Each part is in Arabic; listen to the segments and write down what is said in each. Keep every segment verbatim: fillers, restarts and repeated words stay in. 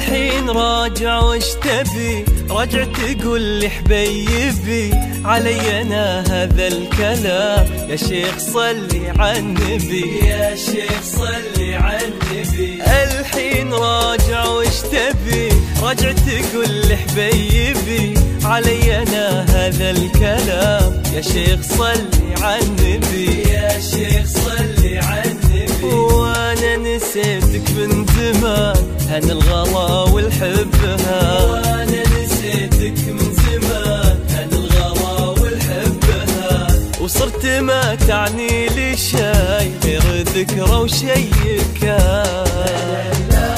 الحين راجع وش تبي؟ راجع تقول لي حبيبي علي انا هذا الكلام. يا شيخ صلي على النبي، يا شيخ صلي على النبي. الحين راجع وش تبي؟ راجع تقول لي حبيبي علي انا هذا الكلام. يا شيخ صلي على النبي، يا شيخ صلي على النبي. وانا نسيتك من زمان هن الغلا والحبها، وانا نسيتك من زمان هن الغلا والحبها. وصرت ما تعني لي شي غير ذكرى وشي كان.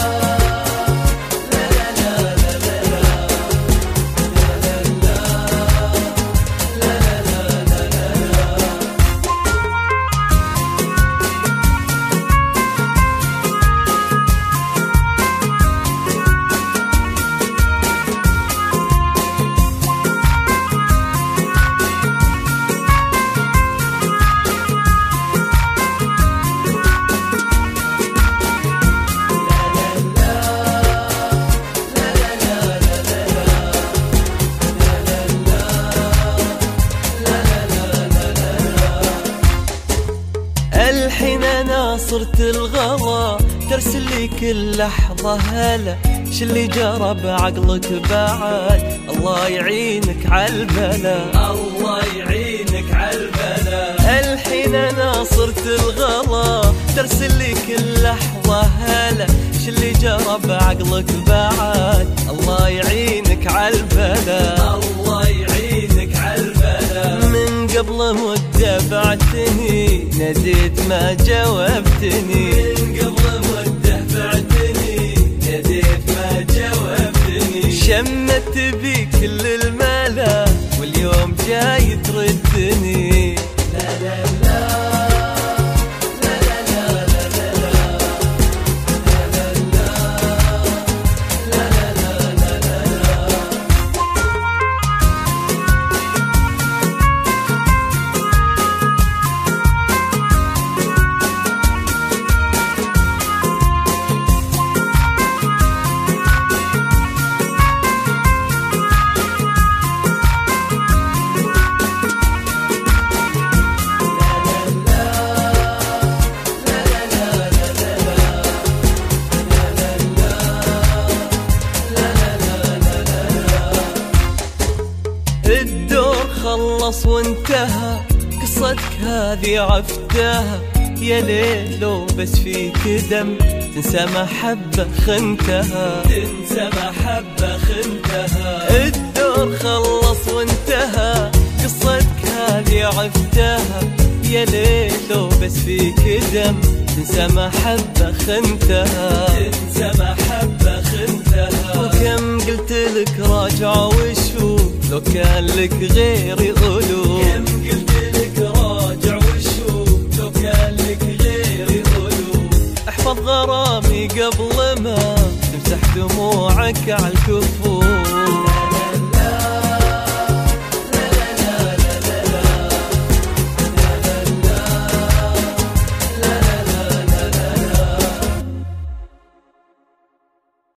الحين انا صرت الغلا ترسل لي كل لحظة هلا. شلي جرى بعقلك بعد الله يعينك عالبلا، الله يعينك عالبلا. الحين انا صرت الغلا ترسل لي كل لحظة هلا. شلي جرى بعقلك بعد الله يعينك عالبلا، الله يعينك عالبلا. من قبل مدة بعتني ناديت ما جاوبتني، من قبل مدة بعتني ناديت ما جاوبتني. شمت بي كل الملا واليوم جاي تردني. لا لا لا الدور خلص وانتهى، قصتك هذه عفتها. يا ليلو بس فيك دم تنسى محبة خنتها، تنسى محبة خنتها. الدور خلص وانتهى، قصتك هذه عفتها. يا ليلو بس فيك دم تنسى محبة خنتها، تنسى محبة خنتها. وكم قلت لك راجع وشوف لو كان لك غيري قلوب، كم قلت لك راجع وشوف لو كان لك غيري قلوب. احفظ غرامي قبل ما تمسح دموعك على الكفوف،